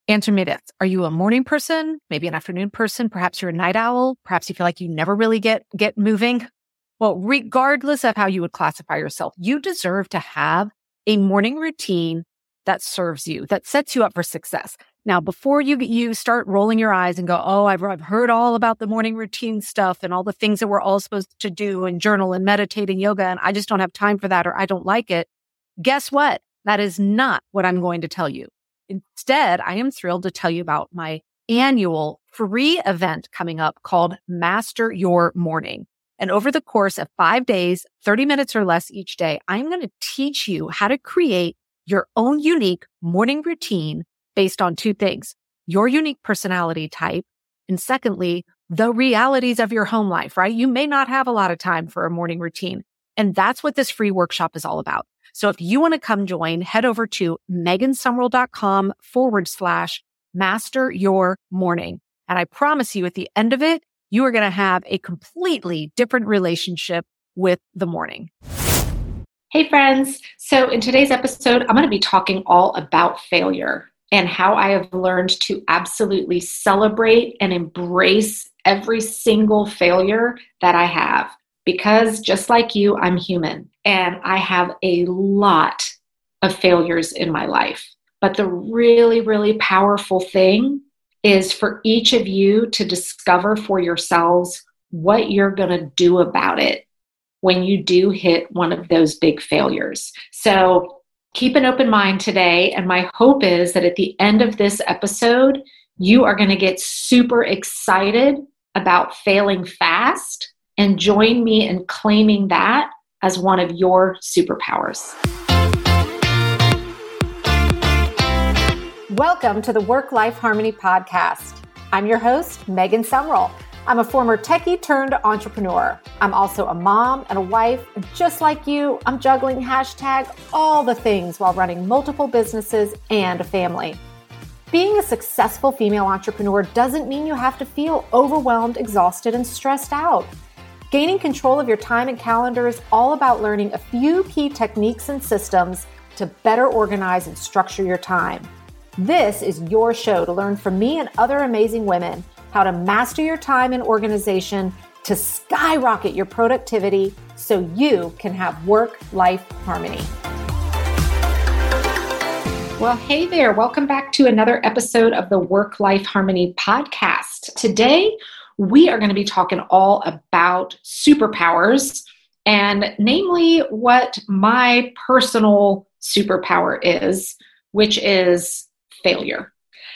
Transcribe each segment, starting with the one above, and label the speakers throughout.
Speaker 1: Answer me this. Are you a morning person? Maybe an afternoon person? Perhaps you're a night owl. Perhaps you feel like you never really get moving. Well, regardless of how you would classify yourself, you deserve to have a morning routine that serves you, that sets you up for success. Now, before you start rolling your eyes and go, oh, I've heard all about the morning routine stuff and all the things that we're all supposed to do and journal and meditate and yoga, and I just don't have time for that or I don't like it. Guess what? That is not what I'm going to tell you. Instead, I am thrilled to tell you about my annual free event coming up called Master Your Morning. And over the course of 5 days, 30 minutes or less each day, I'm going to teach you how to create your own unique morning routine based on two things: your unique personality type, and secondly, the realities of your home life, right? You may not have a lot of time for a morning routine. And that's what this free workshop is all about. So if you want to come join, head over to megansumrell.com/master your morning. And I promise you at the end of it, you are going to have a completely different relationship with the morning.
Speaker 2: Hey friends. So in today's episode, I'm going to be talking all about failure and how I have learned to absolutely celebrate and embrace every single failure that I have. Because just like you, I'm human and I have a lot of failures in my life. But the really, really powerful thing is for each of you to discover for yourselves what you're going to do about it when you do hit one of those big failures. So keep an open mind today. And my hope is that at the end of this episode, you are going to get super excited about failing fast and join me in claiming that as one of your superpowers.
Speaker 3: Welcome to the Work-Life Harmony Podcast. I'm your host, Megan Sumrell. I'm a former techie turned entrepreneur. I'm also a mom and a wife. And just like you, I'm juggling all the things while running multiple businesses and a family. Being a successful female entrepreneur doesn't mean you have to feel overwhelmed, exhausted, and stressed out. Gaining control of your time and calendar is all about learning a few key techniques and systems to better organize and structure your time. This is your show to learn from me and other amazing women how to master your time and organization to skyrocket your productivity so you can have work-life harmony.
Speaker 2: Well, hey there. Welcome back to another episode of the Work-Life Harmony Podcast. Today, we are going to be talking all about superpowers, and namely what my personal superpower is, which is failure.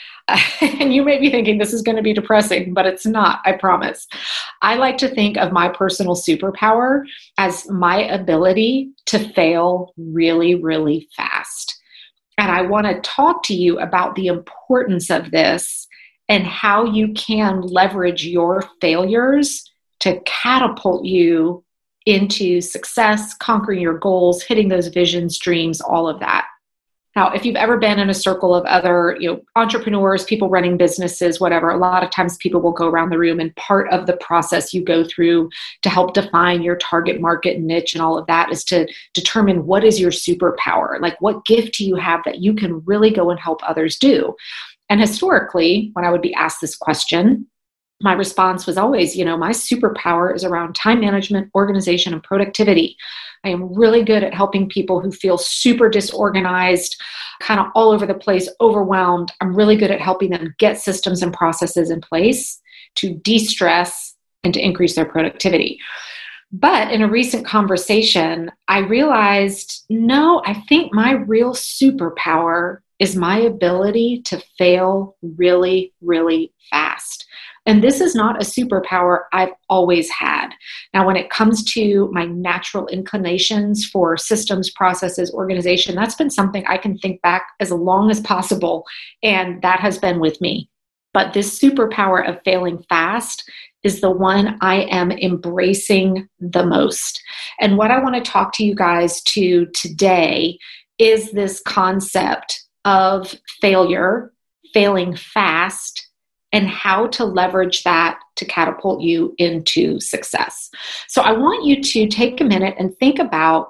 Speaker 2: And you may be thinking this is going to be depressing, but it's not, I promise. I like to think of my personal superpower as my ability to fail really, really fast. And I want to talk to you about the importance of this and how you can leverage your failures to catapult you into success, conquering your goals, hitting those visions, dreams, all of that. Now, if you've ever been in a circle of other, entrepreneurs, people running businesses, whatever, a lot of times people will go around the room, and part of the process you go through to help define your target market niche and all of that is to determine what is your superpower, like what gift do you have that you can really go and help others do. And historically, when I would be asked this question, my response was always, my superpower is around time management, organization, and productivity. I am really good at helping people who feel super disorganized, kind of all over the place, overwhelmed. I'm really good at helping them get systems and processes in place to de-stress and to increase their productivity. But in a recent conversation, I realized, no, I think my real superpower is my ability to fail really, really fast. And this is not a superpower I've always had. Now, when it comes to my natural inclinations for systems, processes, organization, that's been something I can think back as long as possible, and that has been with me. But this superpower of failing fast is the one I am embracing the most. And what I want to talk to you guys to today is this concept of failure, failing fast, and how to leverage that to catapult you into success. So I want you to take a minute and think about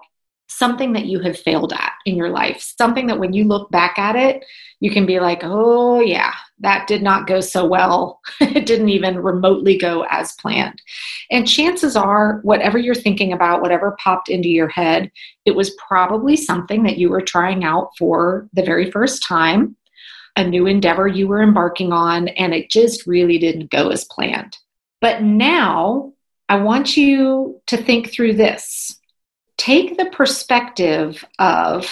Speaker 2: something that you have failed at in your life, something that when you look back at it, you can be like, oh yeah, that did not go so well. It didn't even remotely go as planned. And chances are, whatever you're thinking about, whatever popped into your head, it was probably something that you were trying out for the very first time, a new endeavor you were embarking on, and it just really didn't go as planned. But now I want you to think through this. Take the perspective of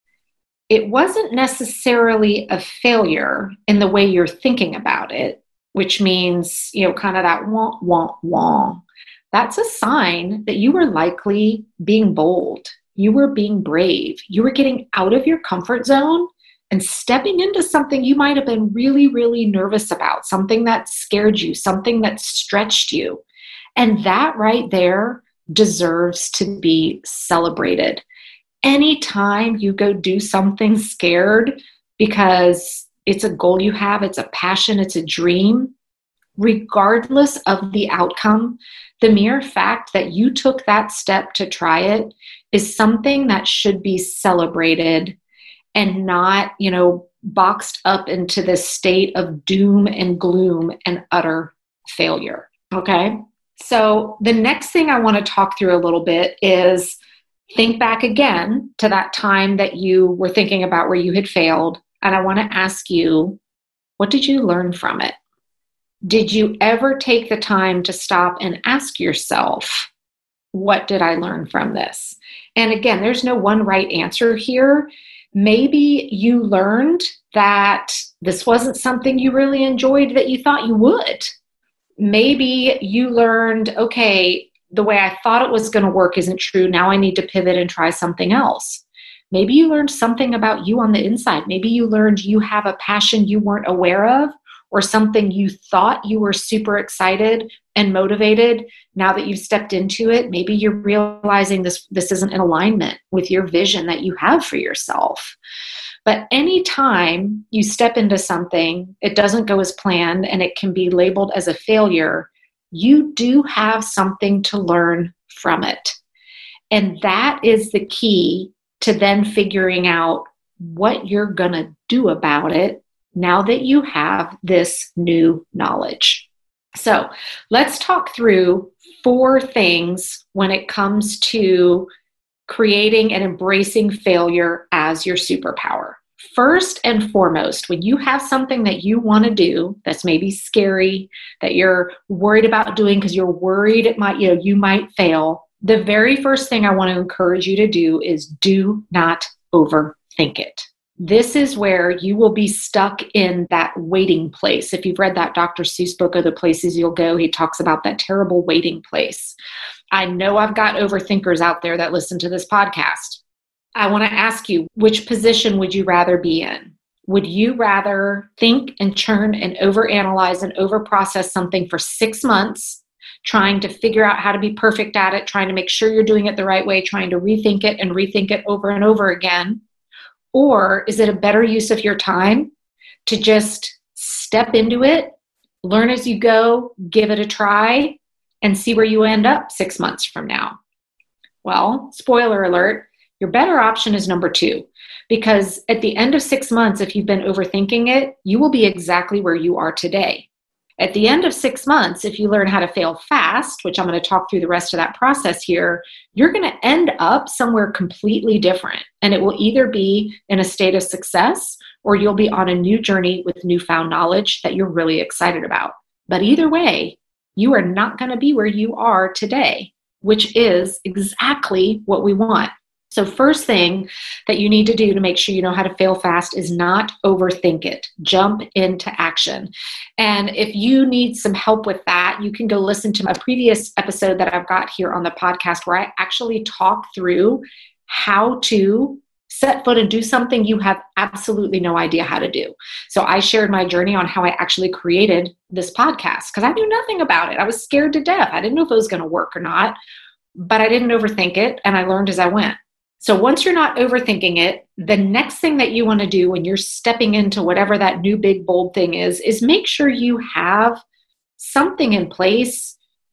Speaker 2: it wasn't necessarily a failure in the way you're thinking about it, which means, kind of that wah, wah, wah. That's a sign that you were likely being bold. You were being brave. You were getting out of your comfort zone and stepping into something you might have been really, really nervous about, something that scared you, something that stretched you. And that right there deserves to be celebrated. Anytime you go do something scared because it's a goal you have, it's a passion, it's a dream, regardless of the outcome, the mere fact that you took that step to try it is something that should be celebrated and not, boxed up into this state of doom and gloom and utter failure. Okay? So the next thing I want to talk through a little bit is think back again to that time that you were thinking about where you had failed. And I want to ask you, what did you learn from it? Did you ever take the time to stop and ask yourself, what did I learn from this? And again, there's no one right answer here. Maybe you learned that this wasn't something you really enjoyed that you thought you would. Maybe you learned, okay, the way I thought it was going to work isn't true. Now I need to pivot and try something else. Maybe you learned something about you on the inside. Maybe you learned you have a passion you weren't aware of, or something you thought you were super excited and motivated. Now that you've stepped into it, maybe you're realizing this isn't in alignment with your vision that you have for yourself. But anytime you step into something, it doesn't go as planned and it can be labeled as a failure, you do have something to learn from it. And that is the key to then figuring out what you're going to do about it now that you have this new knowledge. So let's talk through 4 things when it comes to creating and embracing failure as your superpower. First and foremost, when you have something that you want to do that's maybe scary, that you're worried about doing because you're worried it might, you might fail, the very first thing I want to encourage you to do is do not overthink it. This is where you will be stuck in that waiting place. If you've read that Dr. Seuss book, Of the Places You'll Go, he talks about that terrible waiting place. I know I've got overthinkers out there that listen to this podcast. I want to ask you, which position would you rather be in? Would you rather think and churn and overanalyze and overprocess something for 6 months, trying to figure out how to be perfect at it, trying to make sure you're doing it the right way, trying to rethink it over and over again? Or is it a better use of your time to just step into it, learn as you go, give it a try, and see where you end up 6 months from now? Well, spoiler alert, your better option is number 2, because at the end of 6 months, if you've been overthinking it, you will be exactly where you are today. At the end of 6 months, if you learn how to fail fast, which I'm going to talk through the rest of that process here, you're going to end up somewhere completely different. And it will either be in a state of success, or you'll be on a new journey with newfound knowledge that you're really excited about. But either way, you are not going to be where you are today, which is exactly what we want. So first thing that you need to do to make sure you know how to fail fast is not overthink it. Jump into action. And if you need some help with that, you can go listen to a previous episode that I've got here on the podcast where I actually talk through how to set foot and do something you have absolutely no idea how to do. So I shared my journey on how I actually created this podcast because I knew nothing about it. I was scared to death. I didn't know if it was going to work or not, but I didn't overthink it and I learned as I went. So once you're not overthinking it, the next thing that you want to do when you're stepping into whatever that new big bold thing is make sure you have something in place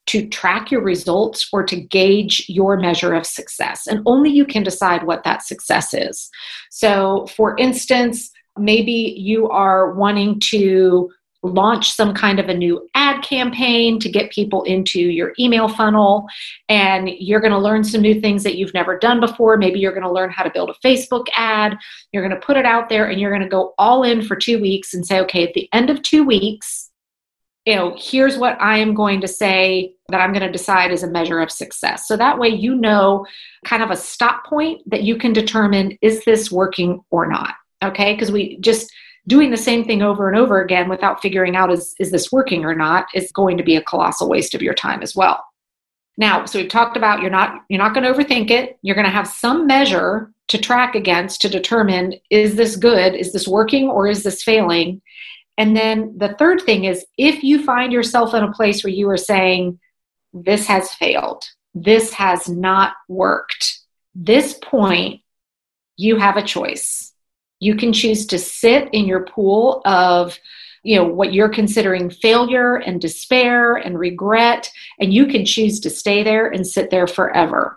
Speaker 2: to track your results or to gauge your measure of success. And only you can decide what that success is. So, for instance, maybe you are wanting to launch some kind of a new ad campaign to get people into your email funnel, and you're going to learn some new things that you've never done before. Maybe you're going to learn how to build a Facebook ad. You're going to put it out there and you're going to go all in for 2 weeks and say, okay, at the end of 2 weeks, here's what I am going to say that I'm going to decide is a measure of success. So that way, kind of a stop point that you can determine, is this working or not? Okay. Because we just doing the same thing over and over again without figuring out is this working or not is going to be a colossal waste of your time as well. Now, so we've talked about you're not going to overthink it. You're going to have some measure to track against to determine, is this good? Is this working or is this failing? And then the third thing is, if you find yourself in a place where you are saying, this has failed, this has not worked, this point, you have a choice. You can choose to sit in your pool of, what you're considering failure and despair and regret, and you can choose to stay there and sit there forever.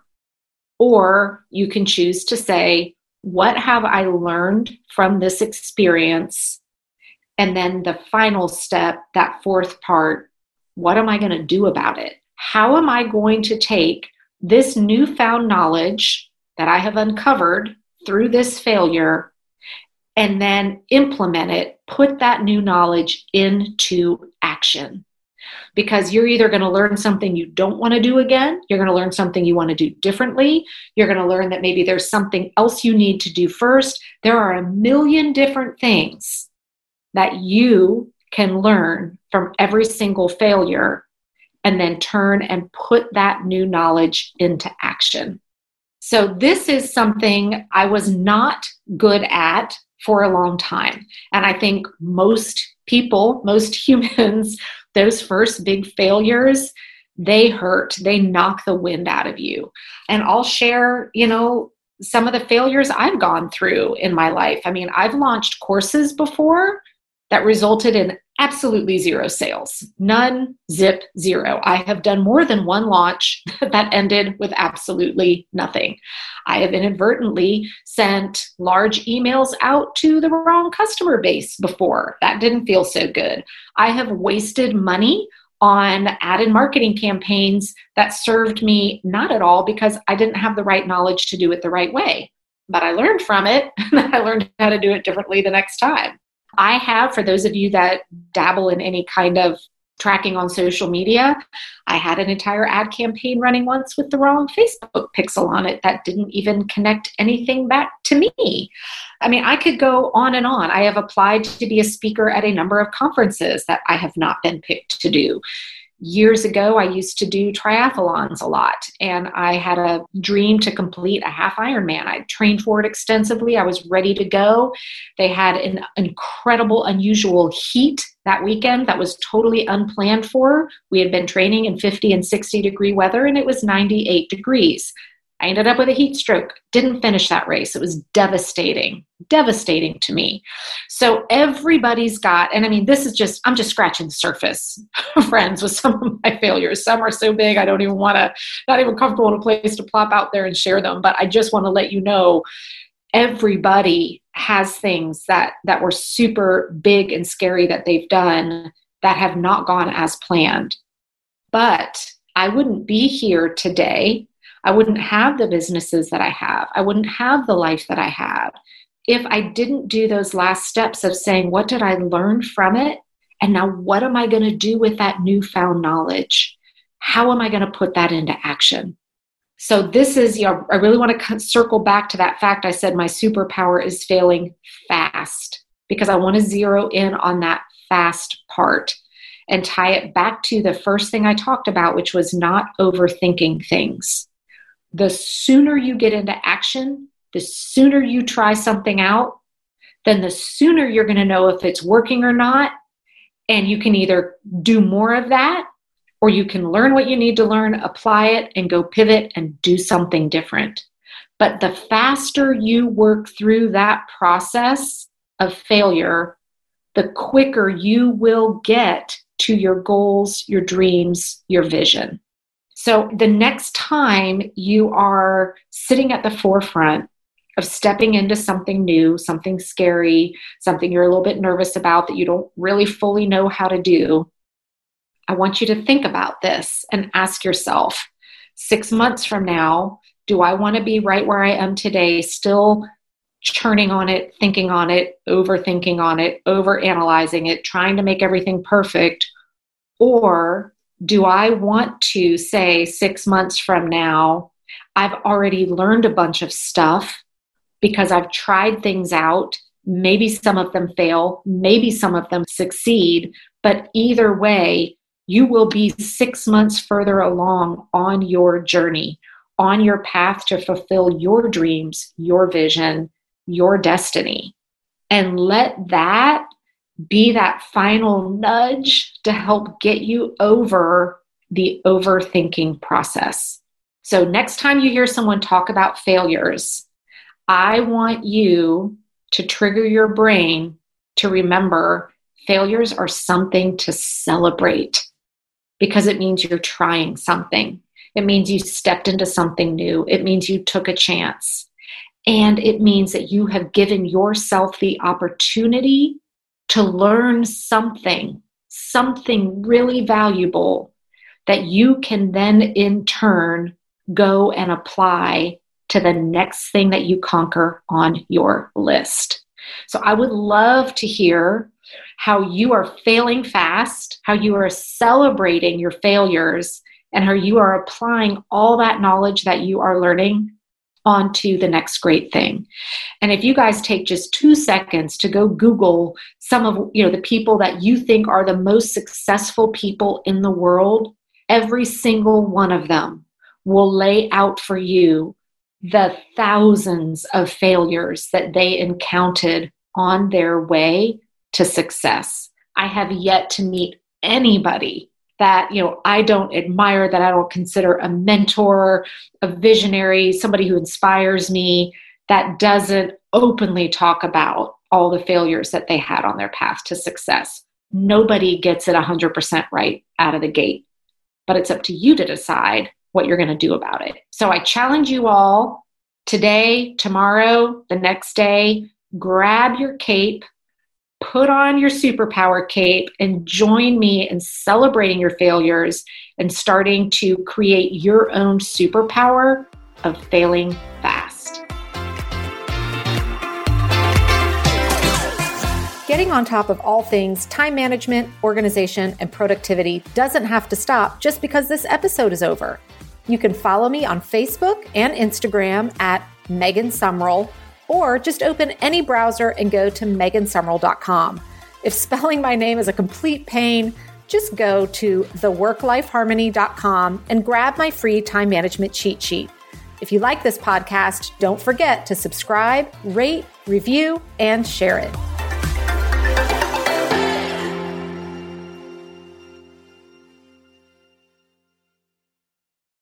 Speaker 2: Or you can choose to say, what have I learned from this experience? And then the final step, that fourth part, what am I going to do about it? How am I going to take this newfound knowledge that I have uncovered through this failure and then implement it, put that new knowledge into action? Because you're either going to learn something you don't want to do again, you're going to learn something you want to do differently, you're going to learn that maybe there's something else you need to do first. There are a million different things that you can learn from every single failure and then turn and put that new knowledge into action. So this is something I was not good at for a long time. And I think most people, most humans, those first big failures, they hurt, they knock the wind out of you. And I'll share, some of the failures I've gone through in my life. I mean, I've launched courses before that resulted in absolutely zero sales. None, zip, zero. I have done more than one launch that ended with absolutely nothing. I have inadvertently sent large emails out to the wrong customer base before. That didn't feel so good. I have wasted money on ad and marketing campaigns that served me not at all because I didn't have the right knowledge to do it the right way. But I learned from it, and I learned how to do it differently the next time. I have, for those of you that dabble in any kind of tracking on social media, I had an entire ad campaign running once with the wrong Facebook pixel on it that didn't even connect anything back to me. I mean, I could go on and on. I have applied to be a speaker at a number of conferences that I have not been picked to do. Years ago, I used to do triathlons a lot, and I had a dream to complete a half Ironman. I trained for it extensively. I was ready to go. They had an incredible, unusual heat that weekend that was totally unplanned for. We had been training in 50 and 60 degree weather, and it was 98 degrees. I ended up with a heat stroke, didn't finish that race. It was devastating to me. So everybody's got, and I mean, I'm just scratching the surface, friends, with some of my failures. Some are so big, I don't even want to, not even comfortable in a place to plop out there and share them. But I just want to let you know, everybody has things that were super big and scary that they've done that have not gone as planned. But I wouldn't be here today. I wouldn't have the businesses that I have. I wouldn't have the life that I have if I didn't do those last steps of saying, what did I learn from it? And now what am I going to do with that newfound knowledge? How am I going to put that into action? So this is, I really want to circle back to that fact. I said my superpower is failing fast, because I want to zero in on that fast part and tie it back to the first thing I talked about, which was not overthinking things. The sooner you get into action, the sooner you try something out, then the sooner you're going to know if it's working or not. And you can either do more of that, or you can learn what you need to learn, apply it, and go pivot and do something different. But the faster you work through that process of failure, the quicker you will get to your goals, your dreams, your vision. So the next time you are sitting at the forefront of stepping into something new, something scary, something you're a little bit nervous about that you don't really fully know how to do, I want you to think about this and ask yourself, 6 months from now, do I want to be right where I am today, still churning on it, thinking on it, overthinking on it, overanalyzing it, trying to make everything perfect? Or do I want to say 6 months from now, I've already learned a bunch of stuff because I've tried things out. Maybe some of them fail, maybe some of them succeed, but either way, you will be 6 months further along on your journey, on your path to fulfill your dreams, your vision, your destiny. And let that be that final nudge to help get you over the overthinking process. So next time you hear someone talk about failures, I want you to trigger your brain to remember failures are something to celebrate, because it means you're trying something. It means you stepped into something new. It means you took a chance. And it means that you have given yourself the opportunity to learn something really valuable that you can then in turn go and apply to the next thing that you conquer on your list. So I would love to hear how you are failing fast, how you are celebrating your failures, and how you are applying all that knowledge that you are learning onto the next great thing. And if you guys take just 2 seconds to go Google some of the people that you think are the most successful people in the world, every single one of them will lay out for you the thousands of failures that they encountered on their way to success. I have yet to meet anybody that, I don't admire, that I don't consider a mentor, a visionary, somebody who inspires me, that doesn't openly talk about all the failures that they had on their path to success. Nobody gets it 100% right out of the gate, but it's up to you to decide what you're going to do about it. So I challenge you all today, tomorrow, the next day, grab your cape, put on your superpower cape, and join me in celebrating your failures and starting to create your own superpower of failing fast.
Speaker 3: Getting on top of all things time management, organization, and productivity doesn't have to stop just because this episode is over. You can follow me on Facebook and Instagram at Megan Sumrell, or just open any browser and go to megansumrell.com. If spelling my name is a complete pain, just go to theworklifeharmony.com and grab my free time management cheat sheet. If you like this podcast, don't forget to subscribe, rate, review, and share it.